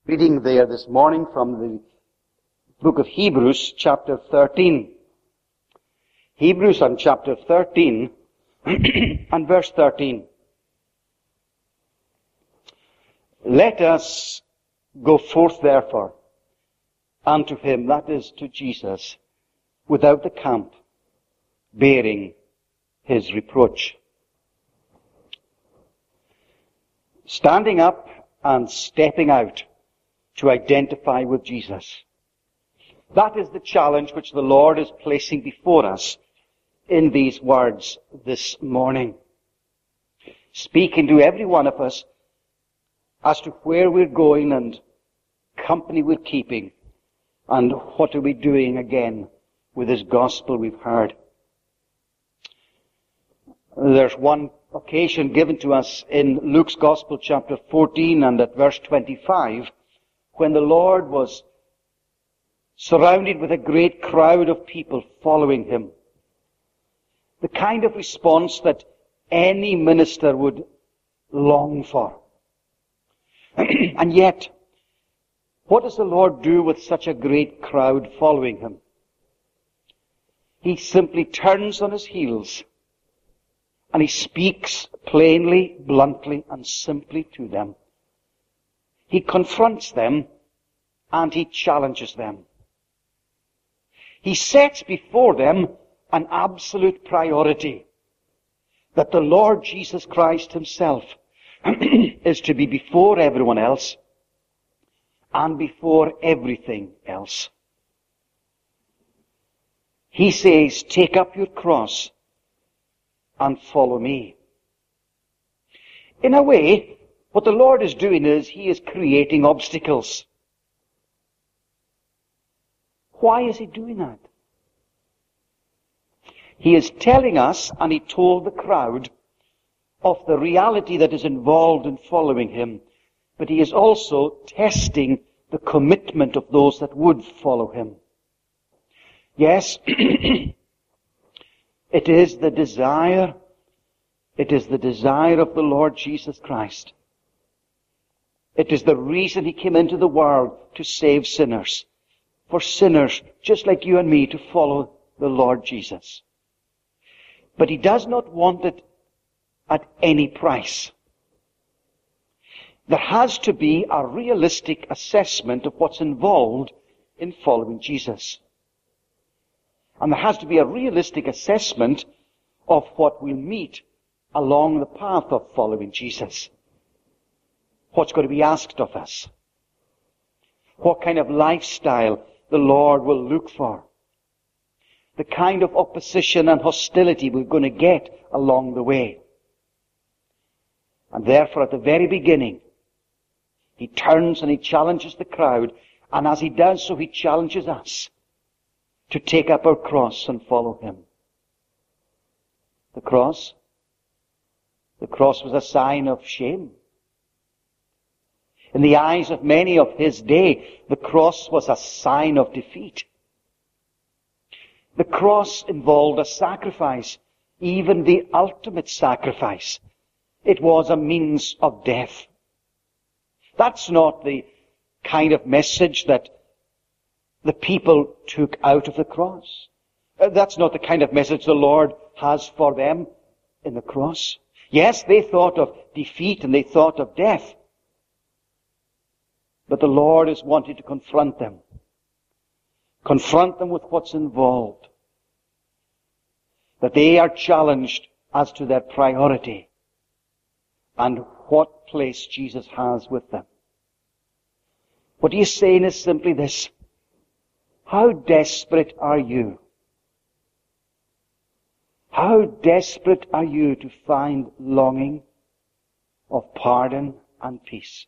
Reading there this morning from the book of Hebrews, chapter 13. Hebrews on chapter 13 and verse 13. Let us go forth therefore unto him, that is to Jesus, without the camp, bearing his reproach. Standing up and stepping out to identify with Jesus. That is the challenge which the Lord is placing before us in these words this morning. Speaking to every one of us as to where we're going and company we're keeping and what are we doing again with this gospel we've heard. There's one occasion given to us in Luke's Gospel chapter 14 and at verse 25 when the Lord was surrounded with a great crowd of people following him. The kind of response that any minister would long for. And yet, what does the Lord do with such a great crowd following him? He simply turns on his heels and he speaks plainly, bluntly, and simply to them. He confronts them and he challenges them. He sets before them an absolute priority, that the Lord Jesus Christ himself is to be before everyone else and before everything else. He says, take up your cross and follow me. In a way, what the Lord is doing is he is creating obstacles. Why is he doing that? He is telling us, and he told the crowd, of the reality that is involved in following him. But he is also testing the commitment of those that would follow him. Yes, it is the desire of the Lord Jesus Christ. It is the reason he came into the world to save sinners. For sinners, just like you and me, to follow the Lord Jesus. But he does not want it at any price. There has to be a realistic assessment of what's involved in following Jesus. And there has to be a realistic assessment of what we'll meet along the path of following Jesus. What's going to be asked of us? What kind of lifestyle the Lord will look for? The kind of opposition and hostility we're going to get along the way. And therefore, at the very beginning, he turns and he challenges the crowd, and as he does so, he challenges us to take up our cross and follow him. The cross was a sign of shame. In the eyes of many of his day, the cross was a sign of defeat. The cross involved a sacrifice, even the ultimate sacrifice. It was a means of death. That's not the kind of message that the people took out of the cross. That's not the kind of message the Lord has for them in the cross. Yes, they thought of defeat and they thought of death. But the Lord is wanting to confront them. Confront them with what's involved. That they are challenged as to their priority and what place Jesus has with them. What he is saying is simply this. How desperate are you? How desperate are you to find longing of pardon and peace?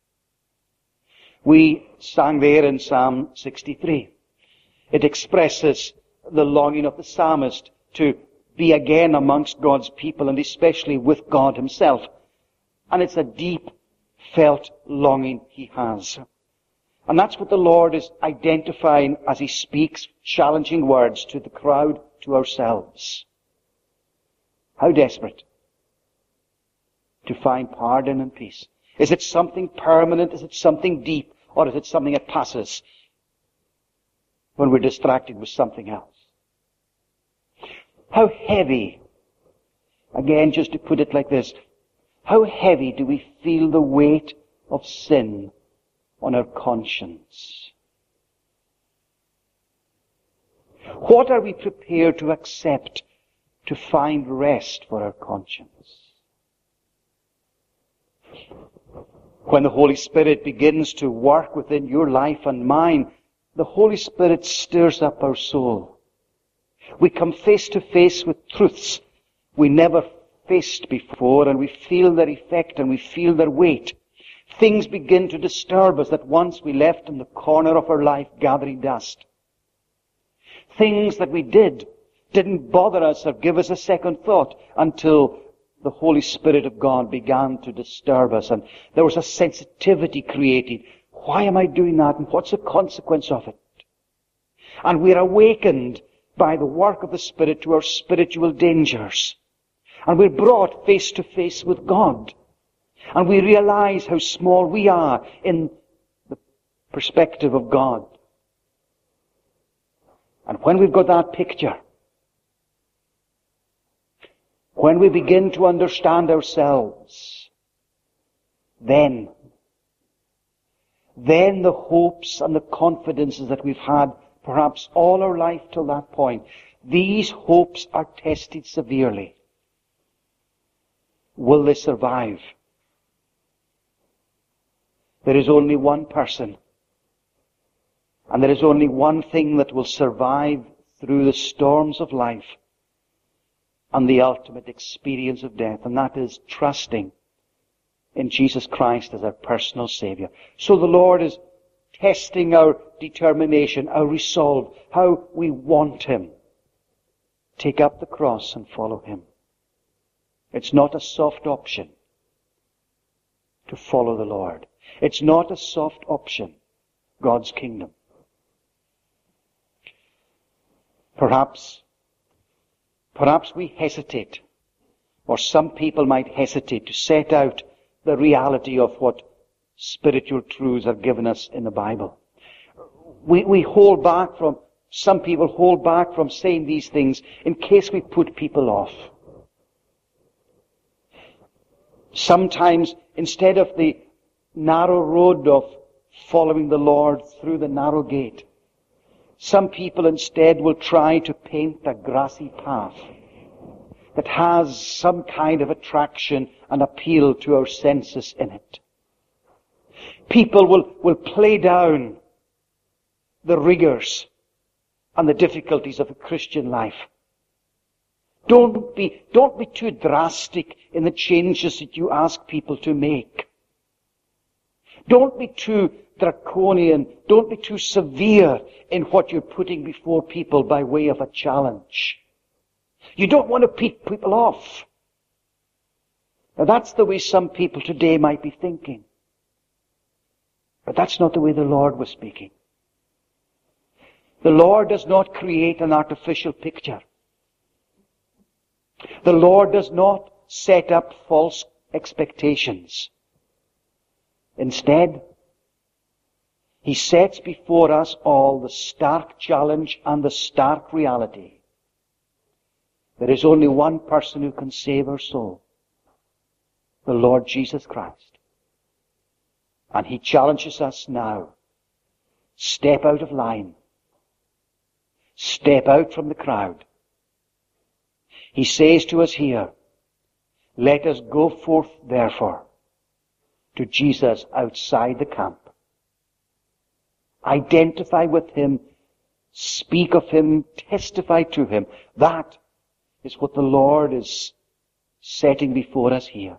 We sang there in Psalm 63. It expresses the longing of the psalmist to be again amongst God's people and especially with God himself. And it's a deep felt longing he has. And that's what the Lord is identifying as he speaks challenging words to the crowd, to ourselves. How desperate to find pardon and peace. Is it something permanent? Is it something deep? Or is it something that passes when we're distracted with something else? How heavy, again just to put it like this, how heavy do we feel the weight of sin on our conscience? What are we prepared to accept to find rest for our conscience? When the Holy Spirit begins to work within your life and mine, the Holy Spirit stirs up our soul. We come face to face with truths we never faced before, and we feel their effect and we feel their weight. Things begin to disturb us that once we left in the corner of our life gathering dust. Things that we didn't bother us or give us a second thought until the Holy Spirit of God began to disturb us, and there was a sensitivity created. Why am I doing that, and what's the consequence of it? And we're awakened by the work of the Spirit to our spiritual dangers. And we're brought face to face with God. And we realize how small we are in the perspective of God. And when we've got that picture, when we begin to understand ourselves, then the hopes and the confidences that we've had perhaps all our life till that point, these hopes are tested severely. Will they survive? There is only one person, and there is only one thing that will survive through the storms of life and the ultimate experience of death, and that is trusting in Jesus Christ as our personal Savior. So the Lord is testing our determination, our resolve, how we want Him. Take up the cross and follow Him. It's not a soft option to follow the Lord. It's not a soft option, God's kingdom. Perhaps we hesitate, or some people might hesitate to set out the reality of what spiritual truths are given us in the Bible. We hold back from, some people hold back from saying these things in case we put people off. Sometimes, instead of the narrow road of following the Lord through the narrow gate, some people instead will try to paint a grassy path that has some kind of attraction and appeal to our senses in it. People will play down the rigors and the difficulties of a Christian life. Don't be too drastic in the changes that you ask people to make. Don't be too draconian. Don't be too severe in what you're putting before people by way of a challenge. You don't want to put people off. Now that's the way some people today might be thinking. But that's not the way the Lord was speaking. The Lord does not create an artificial picture. The Lord does not set up false expectations. Instead, He sets before us all the stark challenge and the stark reality. There is only one person who can save our soul, the Lord Jesus Christ. And He challenges us now. Step out of line. Step out from the crowd. He says to us here, let us go forth therefore to Jesus outside the camp. Identify with Him, speak of Him, testify to Him. That is what the Lord is setting before us here.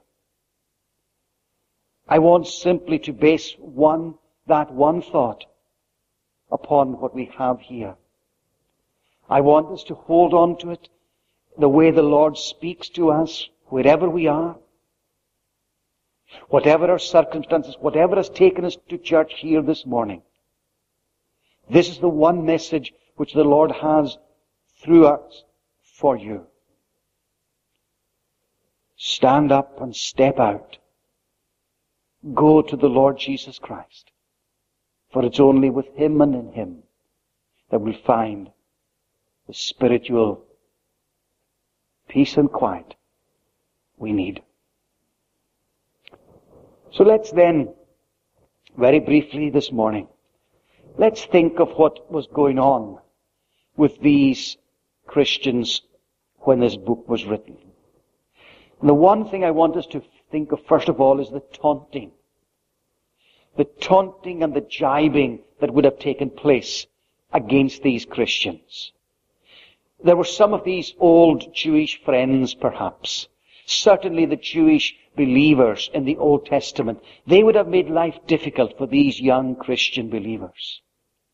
I want simply to base that one thought upon what we have here. I want us to hold on to it the way the Lord speaks to us wherever we are. Whatever our circumstances, whatever has taken us to church here this morning. This is the one message which the Lord has through us for you. Stand up and step out. Go to the Lord Jesus Christ. For it's only with Him and in Him that we'll find the spiritual peace and quiet we need. So let's then, very briefly this morning, let's think of what was going on with these Christians when this book was written. And the one thing I want us to think of first of all is the taunting. The taunting and the jibing that would have taken place against these Christians. There were some of these old Jewish friends, perhaps. Certainly the Jewish believers in the Old Testament. They would have made life difficult for these young Christian believers.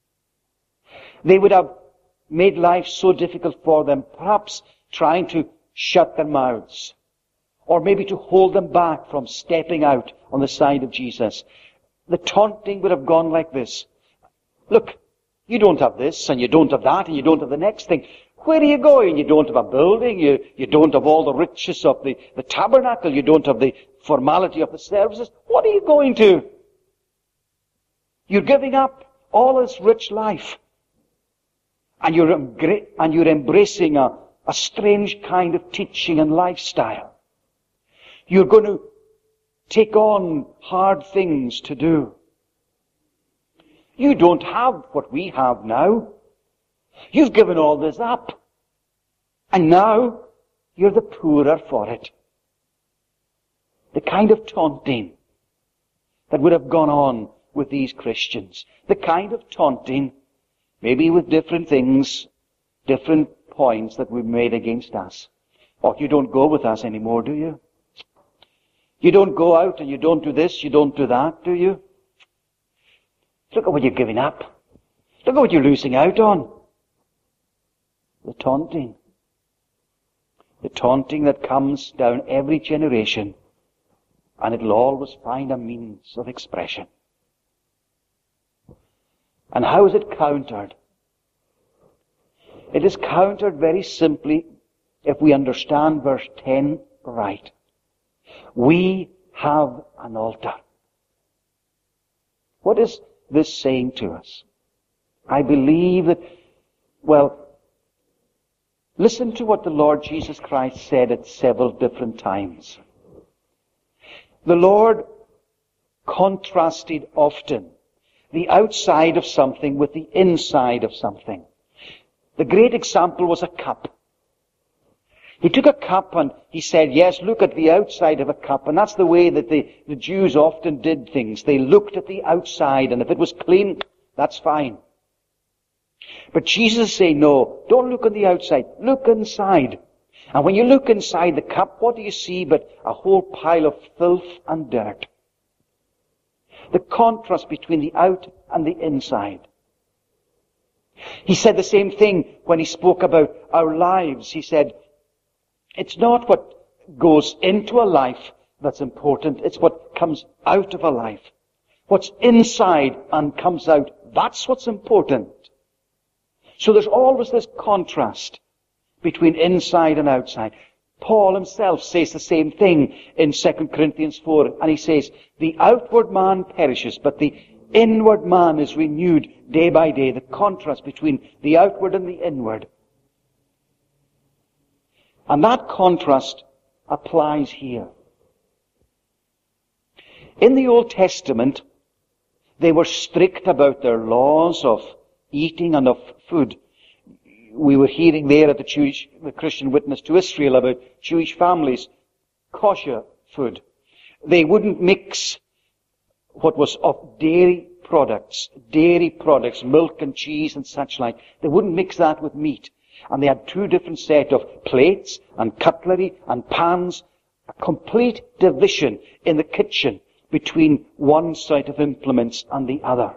They would have made life so difficult for them, perhaps trying to shut their mouths, or maybe to hold them back from stepping out on the side of Jesus. The taunting would have gone like this. Look, you don't have this, and you don't have that, and you don't have the next thing. Where are you going? You don't have a building, you don't have all the riches of the tabernacle, you don't have the formality of the services. What are you going to? You're giving up all this rich life. And you're embracing a strange kind of teaching and lifestyle. You're going to take on hard things to do. You don't have what we have now. You've given all this up. And now you're the poorer for it. The kind of taunting that would have gone on with these Christians. The kind of taunting, maybe with different things, different points that we've made against us. Oh, you don't go with us anymore, do you? You don't go out and you don't do this, you don't do that, do you? Look at what you're giving up. Look at what you're losing out on. The taunting. The taunting that comes down every generation, and it'll always find a means of expression. And how is it countered? It is countered very simply if we understand verse 10 right. We have an altar. What is this saying to us? I believe that, listen to what the Lord Jesus Christ said at several different times. The Lord contrasted often the outside of something with the inside of something. The great example was a cup. He took a cup and he said, yes, look at the outside of a cup. And that's the way that the Jews often did things. They looked at the outside, and if it was clean, that's fine. But Jesus is saying, no, don't look on the outside. Look inside. And when you look inside the cup, what do you see but a whole pile of filth and dirt? The contrast between the out and the inside. He said the same thing when he spoke about our lives. He said, it's not what goes into a life that's important. It's what comes out of a life. What's inside and comes out, that's what's important. So there's always this contrast between inside and outside. Paul himself says the same thing in 2 Corinthians 4, and he says, the outward man perishes, but the inward man is renewed day by day. The contrast between the outward and the inward. And that contrast applies here. In the Old Testament, they were strict about their laws of eating and of food. We were hearing there at the Christian Witness to Israel about Jewish families, kosher food. They wouldn't mix what was of dairy products, milk and cheese and such like. They wouldn't mix that with meat. And they had two different set of plates and cutlery and pans, a complete division in the kitchen between one set of implements and the other.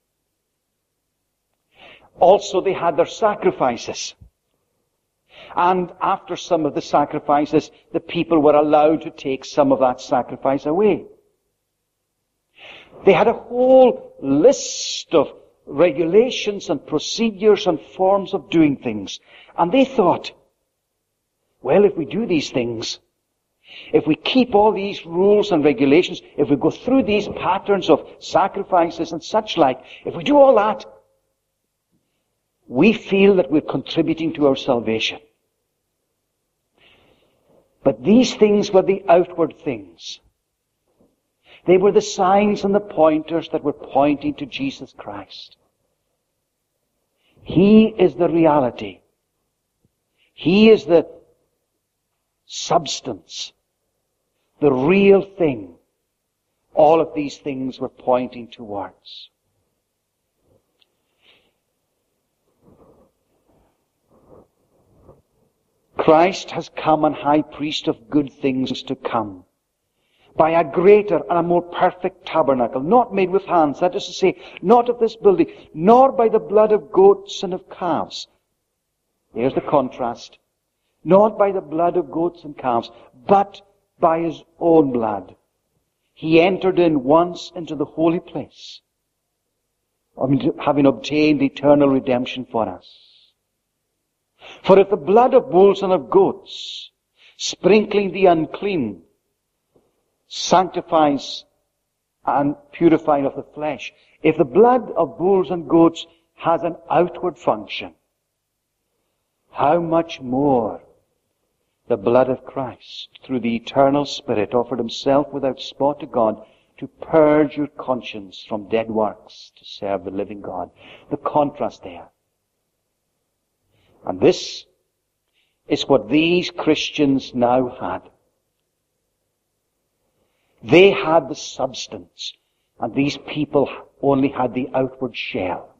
Also, they had their sacrifices. And after some of the sacrifices, the people were allowed to take some of that sacrifice away. They had a whole list of regulations and procedures and forms of doing things. And they thought, well, if we do these things, if we keep all these rules and regulations, if we go through these patterns of sacrifices and such like, if we do all that, we feel that we're contributing to our salvation. But these things were the outward things. They were the signs and the pointers that were pointing to Jesus Christ. He is the reality. He is the substance, the real thing. All of these things were pointing towards. Christ has come and high priest of good things to come, by a greater and a more perfect tabernacle, not made with hands, that is to say, not of this building, nor by the blood of goats and of calves. There's the contrast. Not by the blood of goats and calves, but by his own blood. He entered in once into the holy place, having obtained eternal redemption for us. For if the blood of bulls and of goats, sprinkling the unclean, sanctifies and purifying of the flesh, if the blood of bulls and goats has an outward function, how much more the blood of Christ, through the eternal Spirit, offered himself without spot to God, to purge your conscience from dead works, to serve the living God. The contrast there. And this is what these Christians now had. They had the substance, and these people only had the outward shell.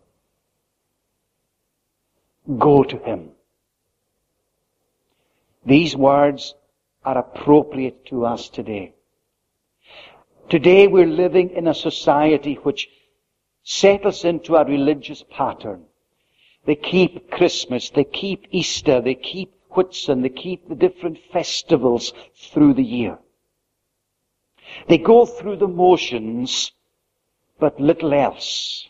Go to him. These words are appropriate to us today. Today we're living in a society which settles into a religious pattern. They keep Christmas, they keep Easter, they keep Whitsun, they keep the different festivals through the year. They go through the motions, but little else.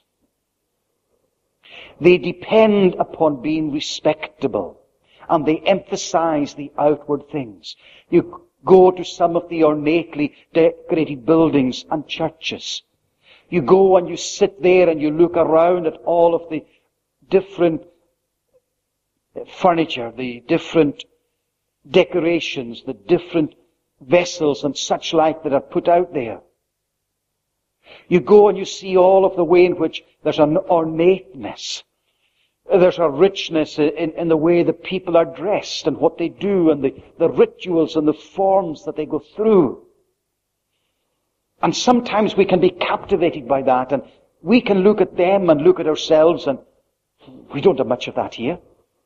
They depend upon being respectable, and they emphasize the outward things. You go to some of the ornately decorated buildings and churches. You go and you sit there and you look around at all of the different furniture, the different decorations, the different vessels and such like that are put out there. You go and you see all of the way in which there's an ornateness. There's a richness in the way the people are dressed and what they do and the rituals and the forms that they go through. And sometimes we can be captivated by that, and we can look at them and look at ourselves, and we don't have much of that here.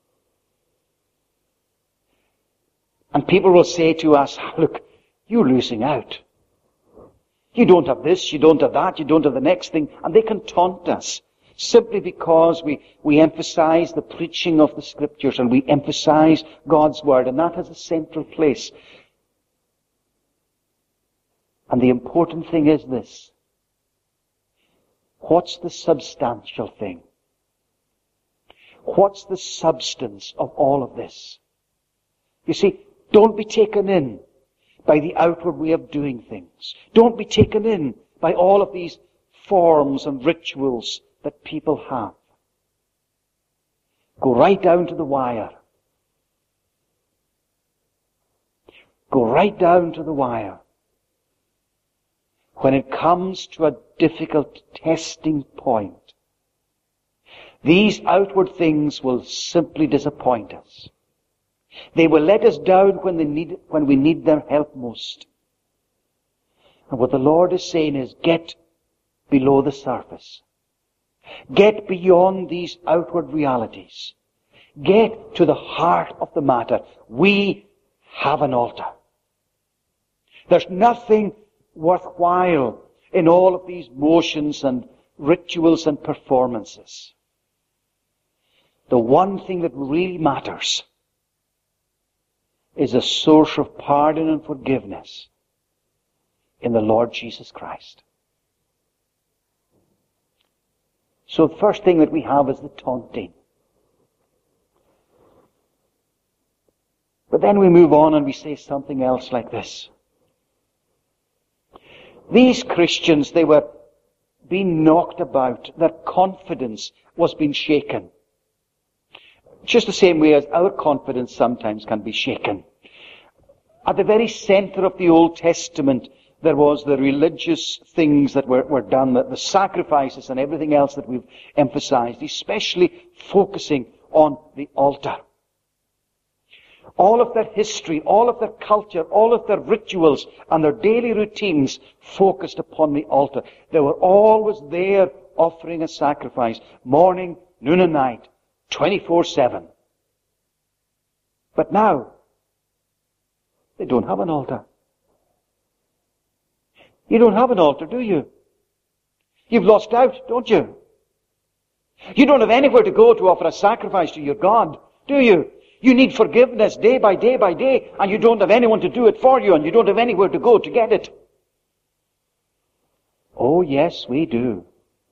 And people will say to us, look, you're losing out. You don't have this, you don't have that, you don't have the next thing. And they can taunt us simply because we emphasize the preaching of the Scriptures and we emphasize God's Word, and that has a central place. And the important thing is this. What's the substantial thing? What's the substance of all of this? You see, don't be taken in by the outward way of doing things. Don't be taken in by all of these forms and rituals that people have. Go right down to the wire. Go right down to the wire. When it comes to a difficult testing point, these outward things will simply disappoint us. They will let us down when we need their help most. And what the Lord is saying is, get below the surface. Get beyond these outward realities. Get to the heart of the matter. We have an altar. There's nothing worthwhile in all of these motions and rituals and performances. The one thing that really matters is a source of pardon and forgiveness in the Lord Jesus Christ. So the first thing that we have is the taunting. But then we move on and we say something else like this. These Christians, they were being knocked about. Their confidence was being shaken. Just the same way as our confidence sometimes can be shaken. At the very center of the Old Testament, there was the religious things that were done, the sacrifices and everything else that we've emphasized, especially focusing on the altar. All of their history, all of their culture, all of their rituals and their daily routines focused upon the altar. They were always there offering a sacrifice, morning, noon and night, 24/7. But now, they don't have an altar. You don't have an altar, do you? You've lost out, don't you? You don't have anywhere to go to offer a sacrifice to your God, do you? You need forgiveness day by day by day, and you don't have anyone to do it for you, and you don't have anywhere to go to get it. Oh, yes, we do.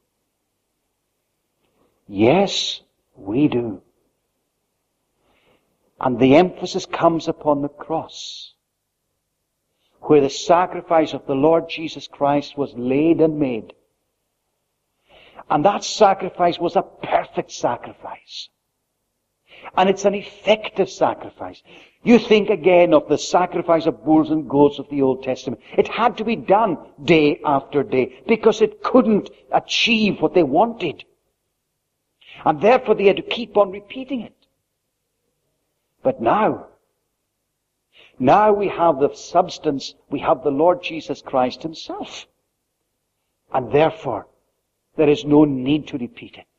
Yes, we do. And the emphasis comes upon the cross, where the sacrifice of the Lord Jesus Christ was laid and made. And that sacrifice was a perfect sacrifice. And it's an effective sacrifice. You think again of the sacrifice of bulls and goats of the Old Testament. It had to be done day after day because it couldn't achieve what they wanted. And therefore they had to keep on repeating it. But now we have the substance, we have the Lord Jesus Christ Himself. And therefore, there is no need to repeat it.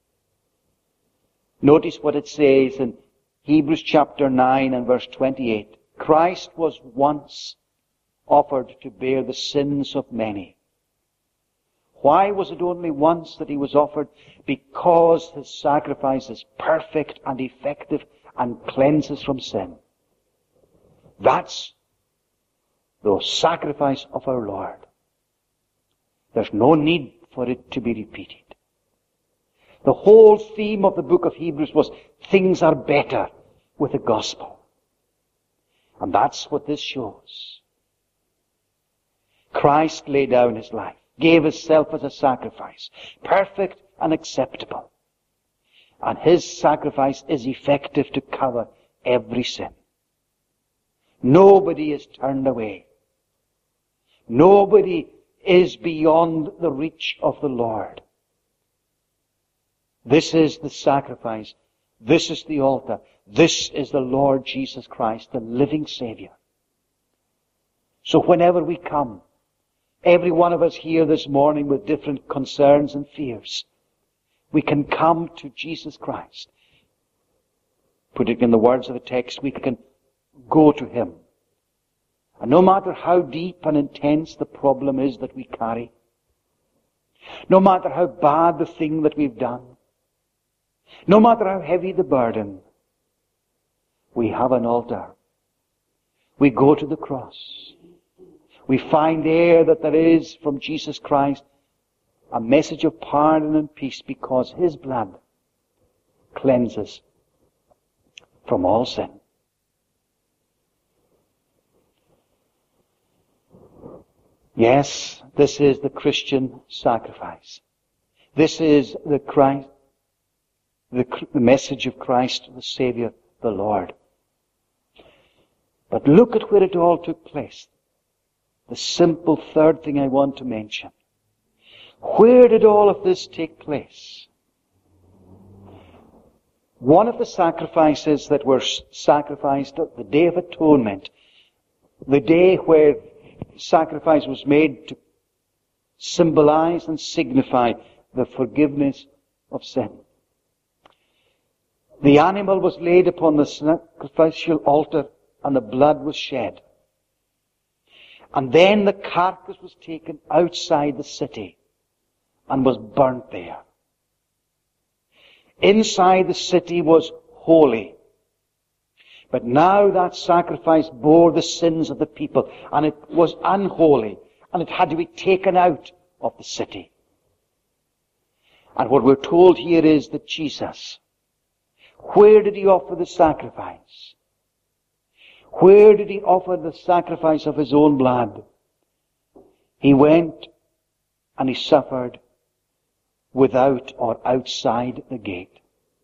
Notice what it says in Hebrews chapter 9 and verse 28. Christ was once offered to bear the sins of many. Why was it only once that He was offered? Because His sacrifice is perfect and effective and cleanses from sin. That's the sacrifice of our Lord. There's no need for it to be repeated. The whole theme of the book of Hebrews was things are better with the gospel. And that's what this shows. Christ laid down His life, gave Himself as a sacrifice, perfect and acceptable. And His sacrifice is effective to cover every sin. Nobody is turned away. Nobody is beyond the reach of the Lord. This is the sacrifice. This is the altar. This is the Lord Jesus Christ, the living Savior. So whenever we come, every one of us here this morning with different concerns and fears, we can come to Jesus Christ. Put it in the words of the text, we can go to Him. And no matter how deep and intense the problem is that we carry, no matter how bad the thing that we've done, no matter how heavy the burden, we have an altar. We go to the cross. We find there that there is from Jesus Christ a message of pardon and peace because His blood cleanses from all sin. Yes, this is the Christian sacrifice. This is the Christ, the message of Christ, the Savior, the Lord. But look at where it all took place. The simple third thing I want to mention. Where did all of this take place? One of the sacrifices that were sacrificed at the Day of Atonement, the day where sacrifice was made to symbolize and signify the forgiveness of sin. The animal was laid upon the sacrificial altar and the blood was shed. And then the carcass was taken outside the city and was burnt there. Inside the city was holy. But now that sacrifice bore the sins of the people, and it was unholy, and it had to be taken out of the city. And what we're told here is that Jesus, where did He offer the sacrifice? Where did he offer the sacrifice of his own blood? He went and he suffered without or outside the gate.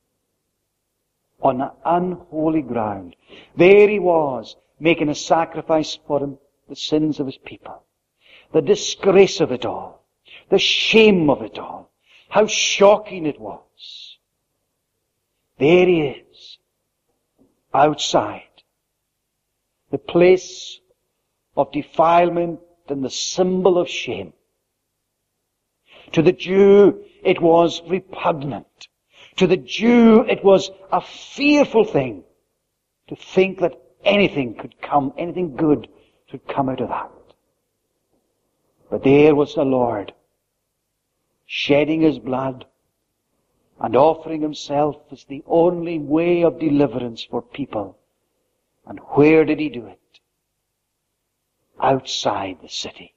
On unholy ground. There he was, making a sacrifice for the sins of his people. The disgrace of it all. The shame of it all. How shocking it was. There he is, outside. The place of defilement and the symbol of shame. To the Jew, it was repugnant. To the Jew, it was a fearful thing to think that anything good could come out of that. But there was the Lord, shedding his blood and offering himself as the only way of deliverance for people. And where did he do it? Outside the city.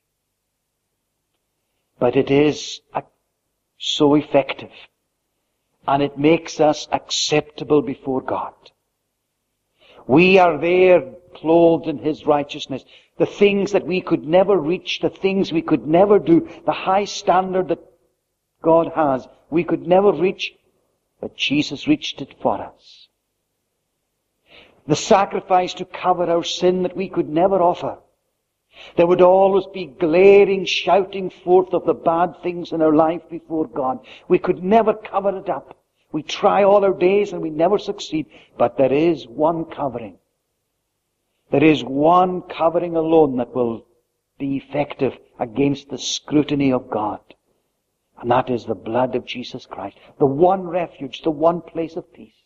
But it is so effective, and it makes us acceptable before God. We are there clothed in his righteousness. The things that we could never reach, the things we could never do, the high standard that God has, we could never reach, but Jesus reached it for us. The sacrifice to cover our sin that we could never offer. There would always be glaring shouting forth of the bad things in our life before God. We could never cover it up. We try all our days and we never succeed. But there is one covering. There is one covering alone that will be effective against the scrutiny of God. And that is the blood of Jesus Christ. The one refuge, the one place of peace.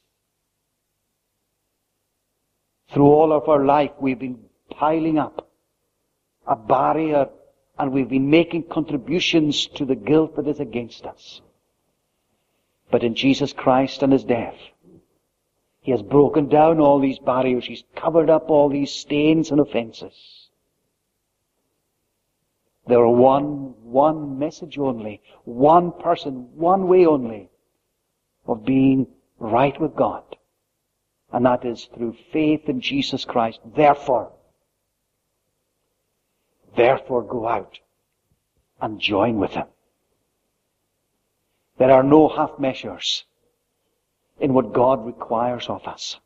Through all of our life we've been piling up a barrier, and we've been making contributions to the guilt that is against us. But in Jesus Christ and his death, he has broken down all these barriers. He's covered up all these stains and offenses. There are one message only, one person, one way only of being right with God. And that is through faith in Jesus Christ. Therefore go out and join with him. There are no half measures in what God requires of us.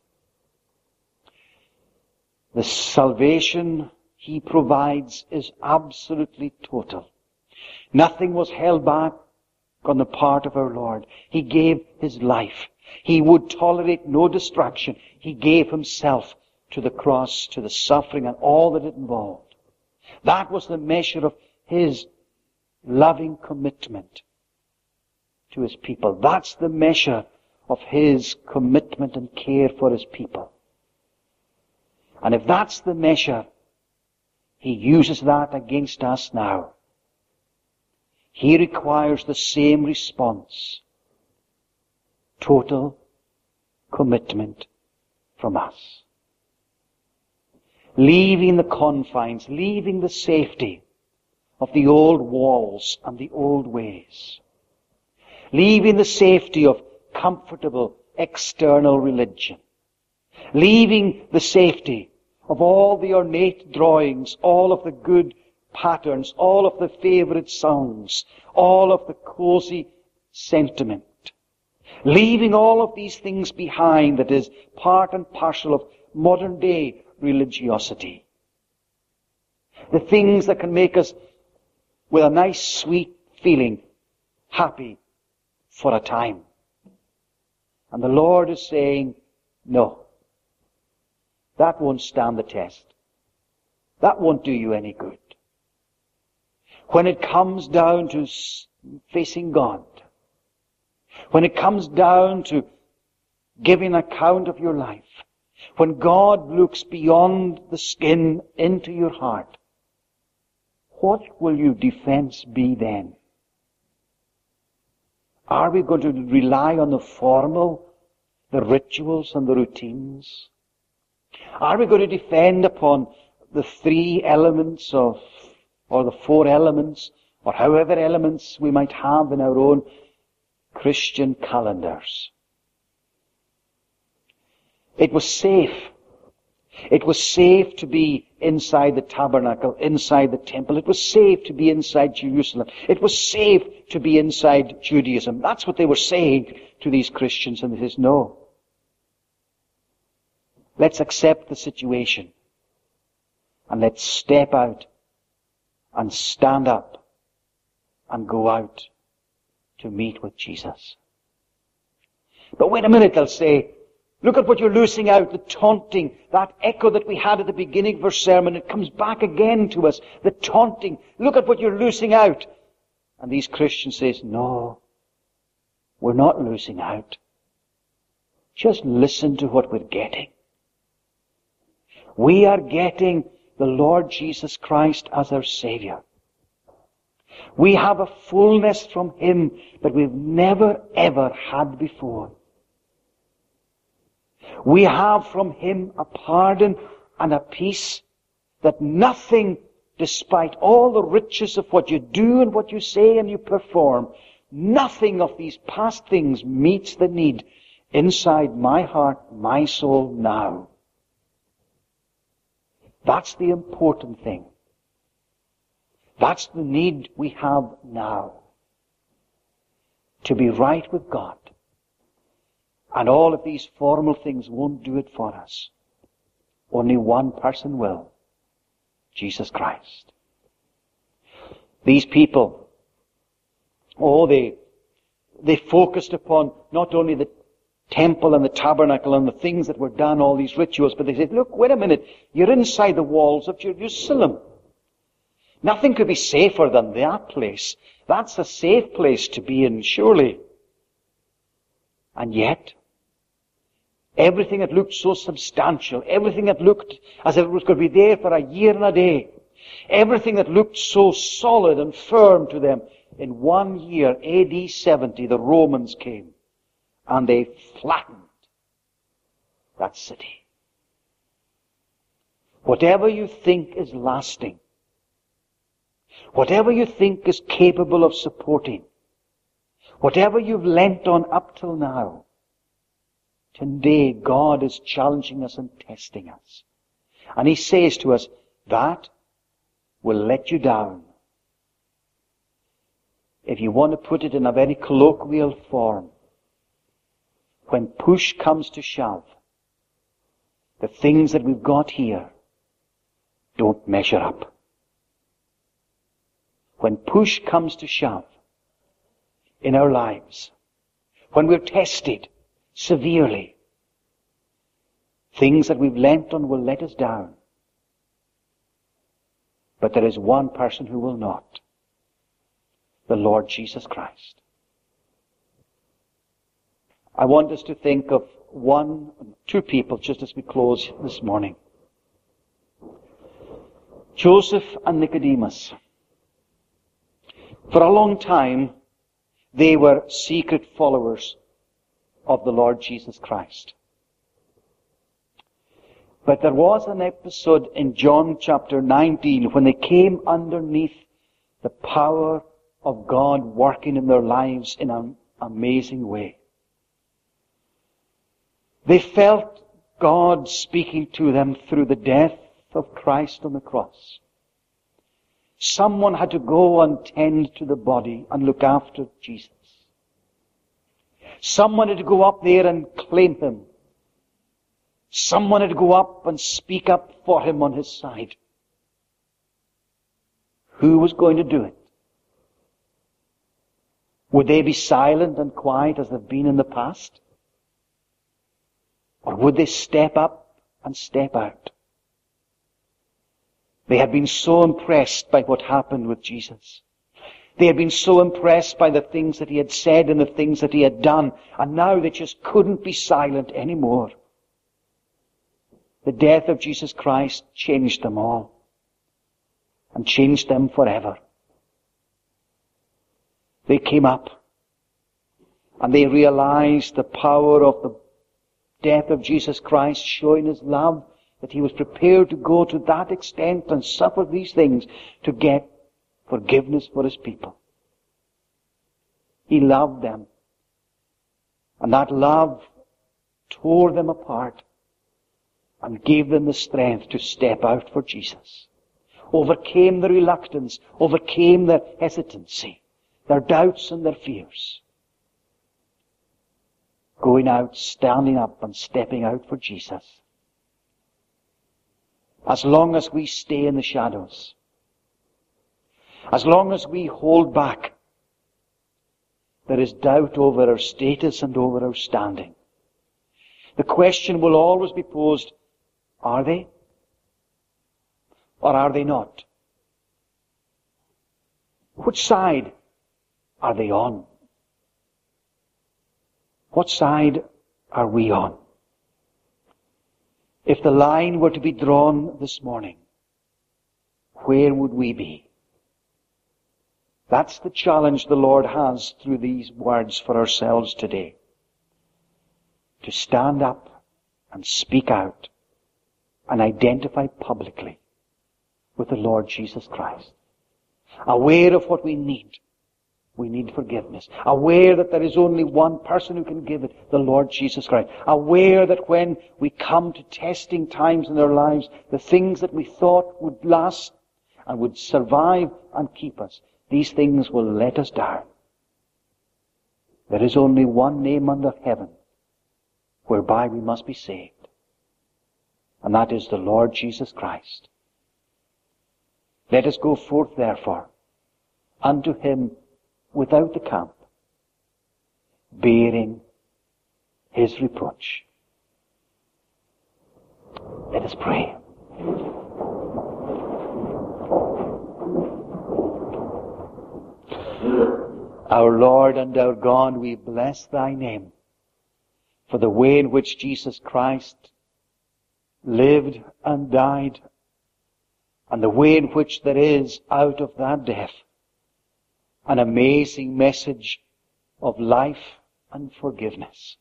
The salvation he provides is absolutely total. Nothing was held back on the part of our Lord. He gave his life. He would tolerate no distraction. He gave himself to the cross, to the suffering and all that it involved. That was the measure of his loving commitment to his people. That's the measure of his commitment and care for his people. And if that's the measure, he uses that against us now. He requires the same response. Total commitment from us. Leaving the confines, leaving the safety of the old walls and the old ways. Leaving the safety of comfortable external religion. Leaving the safety of all the ornate drawings, all of the good patterns, all of the favorite songs, all of the cozy sentiment. Leaving all of these things behind that is part and parcel of modern day religiosity. The things that can make us, with a nice sweet feeling, happy for a time. And the Lord is saying, no, that won't stand the test. That won't do you any good. When it comes down to facing God, when it comes down to giving account of your life, when God looks beyond the skin into your heart, what will your defense be then? Are we going to rely on the formal, the rituals and the routines? Are we going to depend upon the 3 elements or the 4 elements, or however elements we might have in our own Christian calendars? It was safe It was safe to be inside the tabernacle, inside the temple. It was safe to be inside Jerusalem. It was safe to be inside Judaism. That's what they were saying to these Christians. And they says, no. Let's accept the situation. And let's step out and stand up and go out to meet with Jesus. But wait a minute, they'll say, look at what you're losing out, the taunting, that echo that we had at the beginning of our sermon. It comes back again to us, the taunting. Look at what you're losing out. And these Christians say, no, we're not losing out. Just listen to what we're getting. We are getting the Lord Jesus Christ as our Savior. We have a fullness from Him that we've never ever had before. We have from Him a pardon and a peace that nothing, despite all the riches of what you do and what you say and you perform, nothing of these past things meets the need inside my heart, my soul now. That's the important thing. That's the need we have now. To be right with God. And all of these formal things won't do it for us. Only one person will. Jesus Christ. These people, they focused upon not only the temple and the tabernacle and the things that were done, all these rituals, but they said, look, wait a minute, you're inside the walls of Jerusalem. Nothing could be safer than that place. That's a safe place to be in, surely. And yet, everything that looked so substantial, everything that looked as if it was going to be there for a year and a day, everything that looked so solid and firm to them, in 1 year, AD 70, the Romans came and they flattened that city. Whatever you think is lasting, whatever you think is capable of supporting, whatever you've lent on up till now, today God is challenging us and testing us. And He says to us, that will let you down. If you want to put it in a very colloquial form, when push comes to shove, the things that we've got here don't measure up. When push comes to shove in our lives, when we're tested severely, things that we've lent on will let us down. But there is one person who will not. The Lord Jesus Christ. I want us to think of two people just as we close this morning. Joseph and Nicodemus. For a long time, they were secret followers of the Lord Jesus Christ. But there was an episode in John chapter 19 when they came underneath the power of God working in their lives in an amazing way. They felt God speaking to them through the death of Christ on the cross. Someone had to go and tend to the body and look after Jesus. Someone had to go up there and claim Him. Someone had to go up and speak up for Him on His side. Who was going to do it? Would they be silent and quiet as they've been in the past? Or would they step up and step out? They had been so impressed by what happened with Jesus. They had been so impressed by the things that He had said and the things that He had done, and now they just couldn't be silent anymore. The death of Jesus Christ changed them all, and changed them forever. They came up, and they realized the power of the death of Jesus Christ, showing His love, that He was prepared to go to that extent and suffer these things to get forgiveness for His people. He loved them. And that love tore them apart. and gave them the strength to step out for Jesus. Overcame the reluctance, overcame their hesitancy, their doubts and their fears. Going out, standing up and stepping out for Jesus. As long as we stay in the shadows, as long as we hold back, there is doubt over our status and over our standing. The question will always be posed, are they? Or are they not? Which side are they on? What side are we on? If the line were to be drawn this morning, where would we be? That's the challenge the Lord has through these words for ourselves today. To stand up and speak out and identify publicly with the Lord Jesus Christ. Aware of what we need. We need forgiveness. Aware that there is only one person who can give it, the Lord Jesus Christ. Aware that when we come to testing times in our lives, the things that we thought would last and would survive and keep us, these things will let us down. There is only one name under heaven whereby we must be saved. And that is the Lord Jesus Christ. Let us go forth, therefore, unto Him without the camp, bearing His reproach. Let us pray. Our Lord and our God, we bless Thy name for the way in which Jesus Christ lived and died, and the way in which there is, out of that death, an amazing message of life and forgiveness.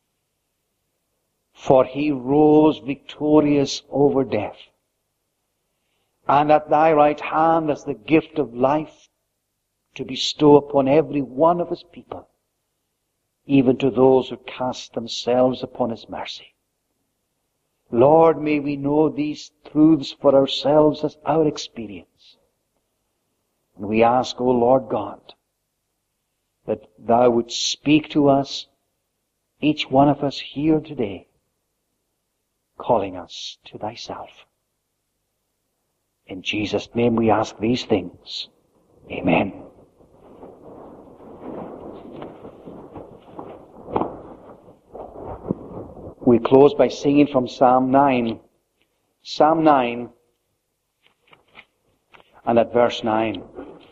For He rose victorious over death, and at Thy right hand as the gift of life to bestow upon every one of His people, even to those who cast themselves upon His mercy. Lord, may we know these truths for ourselves as our experience. And we ask, O Lord God, that Thou would speak to us, each one of us here today, calling us to Thyself. In Jesus' name we ask these things. Amen. We close by singing from Psalm 9. Psalm 9 and at verse 9.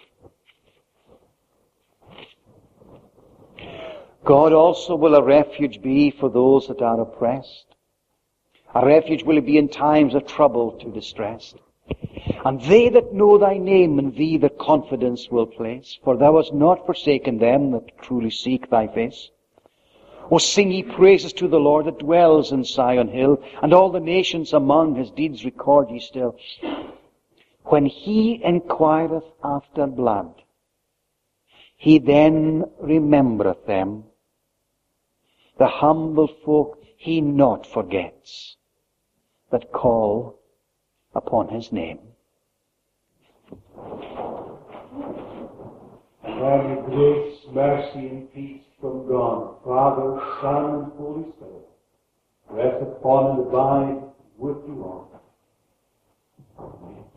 God also will a refuge be for those that are oppressed. A refuge will it be in times of trouble to distress. And they that know Thy name in Thee their confidence will place. For Thou hast not forsaken them that truly seek Thy face. O sing ye praises to the Lord that dwells in Sion hill, and all the nations among His deeds record ye still. When He inquireth after blood, He then remembereth them. The humble folk He not forgets, that call upon His name. And grace, mercy, and peace from God, Father, Son, and Holy Spirit, rest upon and abide with you all. Amen.